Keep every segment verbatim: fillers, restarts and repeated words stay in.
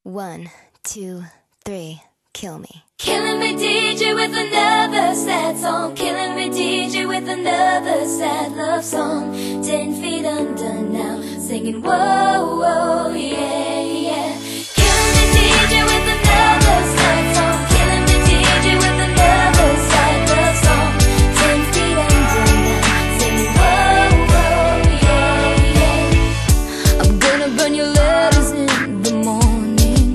One, two, three, kill me. Killing me D J with another sad song. Killing me D J with another sad love song. Ten feet under now, singing whoa, whoa, yeah, yeah. Killing me D J with another sad song. Killing me D J with another sad love song. Ten feet under now, singing whoa, whoa, yeah, yeah. I'm gonna burn your letters in the morning.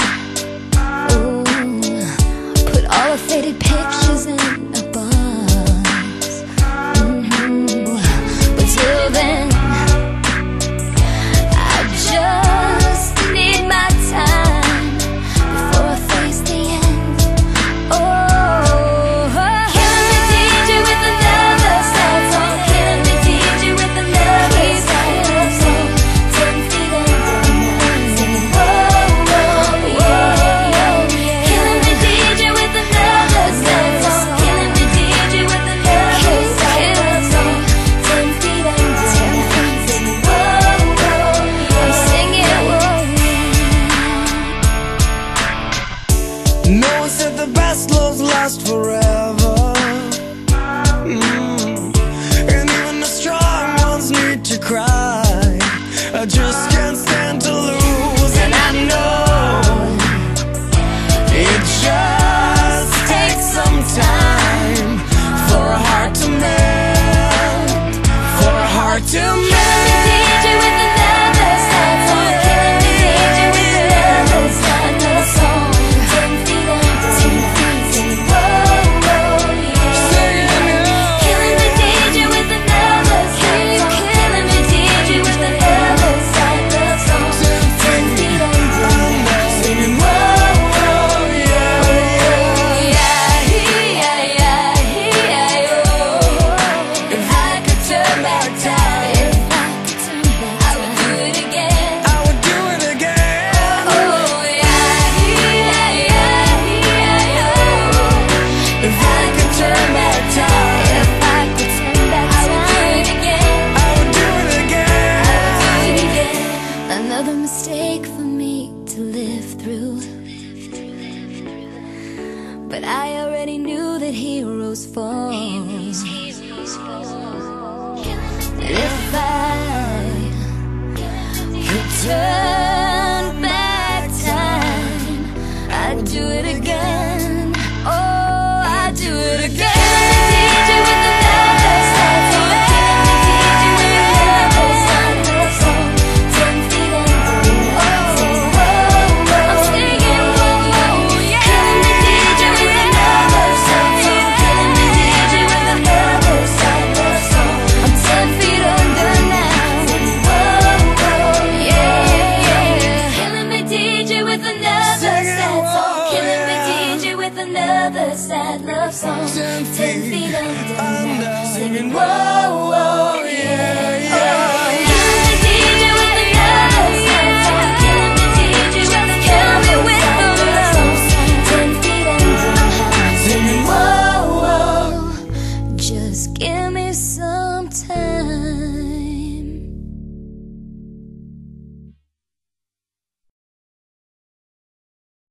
All the faded pictures in a box. Mm-hmm. But till then, I just need my time before I face the end. Oh, killing me D J with another sad song. Killing me D J with another sad love song. Ten feet under now, singing whoa, whoa, yeah, yeah. Killing me D J with another sad song. Killing me D J with another sad love song. Ten feet under now, singing whoa, whoa, yeah. I'm singing whoa, yeah. No one said the best loves last forever. mm. And even the strong ones need to cry. I just can't stand to lose, and I know it just takes some time for a heart to mend, for a heart to Killing me mend. D J with another sad song. Killing me D J with another sad love song. Ten feet under, singing whoa, whoa, yeah. Killing me D J with another sad song. Killing me D J with another sad love song. Ten feet under, singing whoa, whoa, yeah, yeah, yeah, yeah, oh. If I could turn back time, I would do it again. I would do it again. Oh yeah, yeah, yeah, yeah, oh. If I could turn back time, if I could turn back time, I would do it again. I would do it again. I would do it again. Another mistake for me to live through, but I already knew that heroes fall. If I could turn